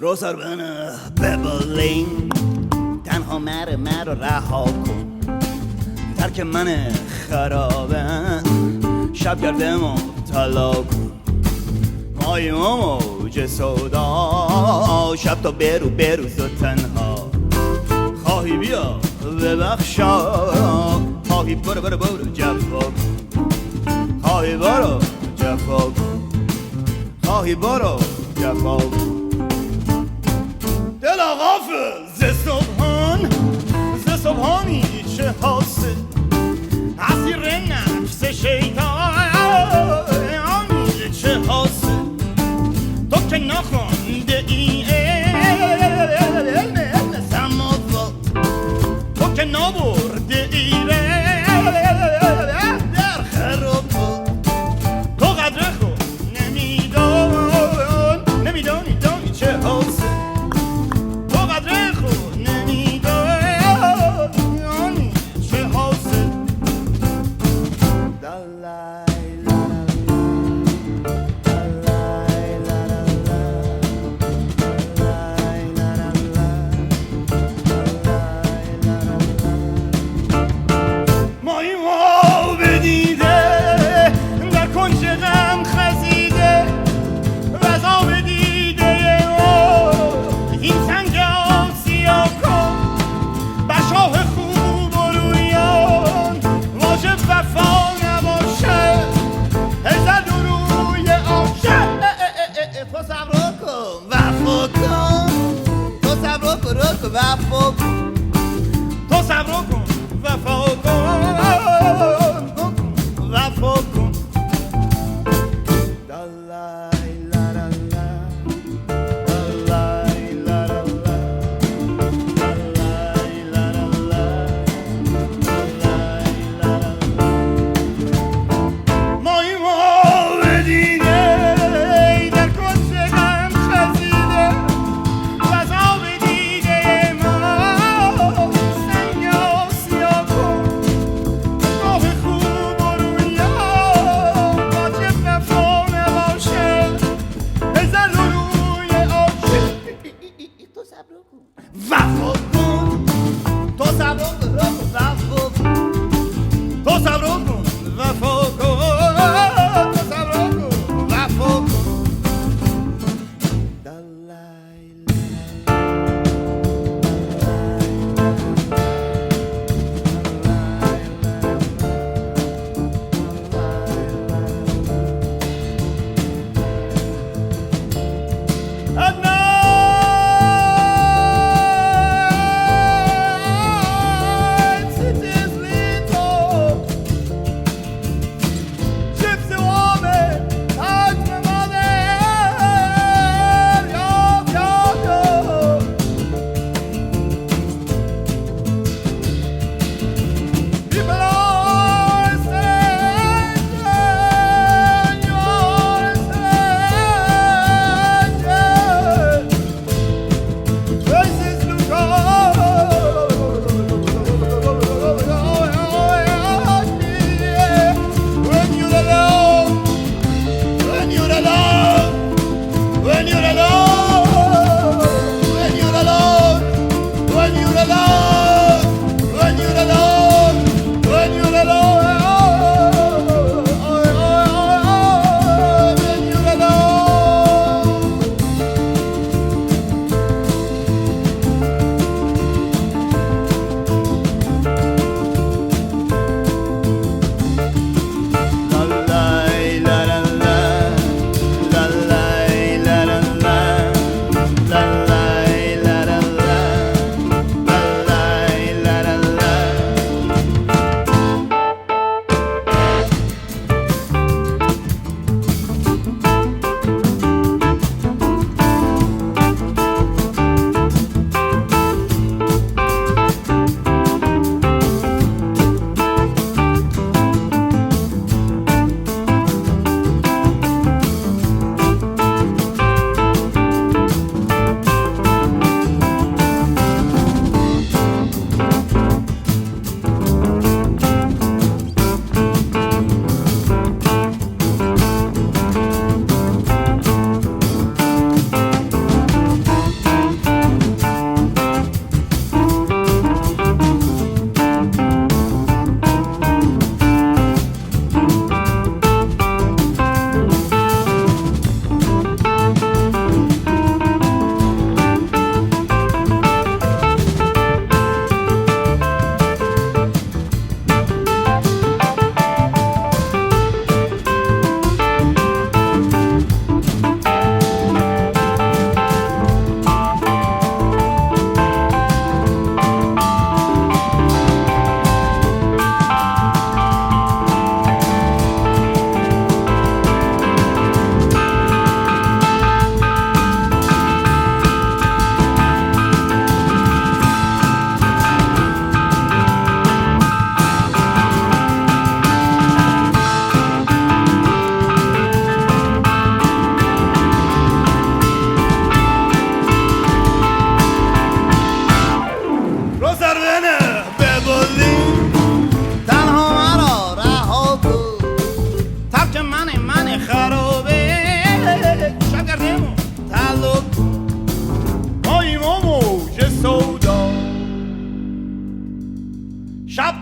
روزار بنه ببلین تنها مرا رها کن ترک من خرابه شب گردم طلا کن مای موج سودا شب تا بروز و تنها خواهی بیا ببخشا خواهی برو جفا کن خواهی برو جفا کن خواهی برو جفا کن دل غافل ز صبحانی چه حاصل اسیر نفس شیطانی چه حاصل تو که نخونده ای علم سماوات تو که نبرده ای در خرابات تو قدر خود نمیدانی چه حاصل تو قدر خود نمیدانی چه حاصل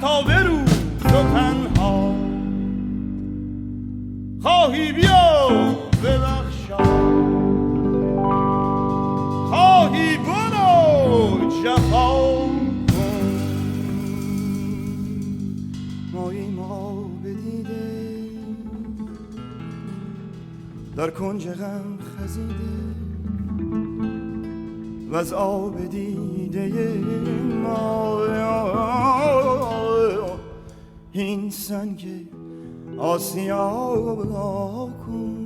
تنها برو تو تنها خواهی بیا ببخشا خواهی برو جفا کن مایی ما بدیده در کنج غم خزیده و از آب دیده ما این سنگ آسیا کن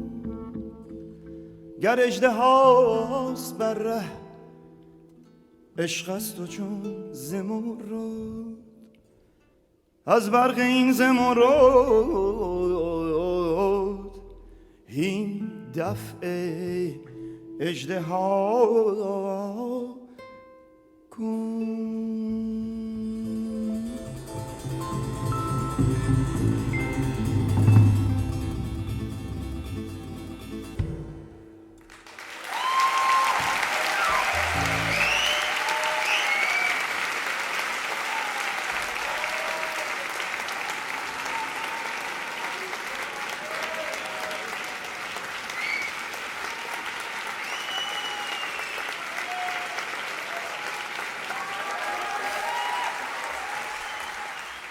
گر اژدهاست بر ره عشق است و چون زمرد از برق این زمرد این دفع اژدها کن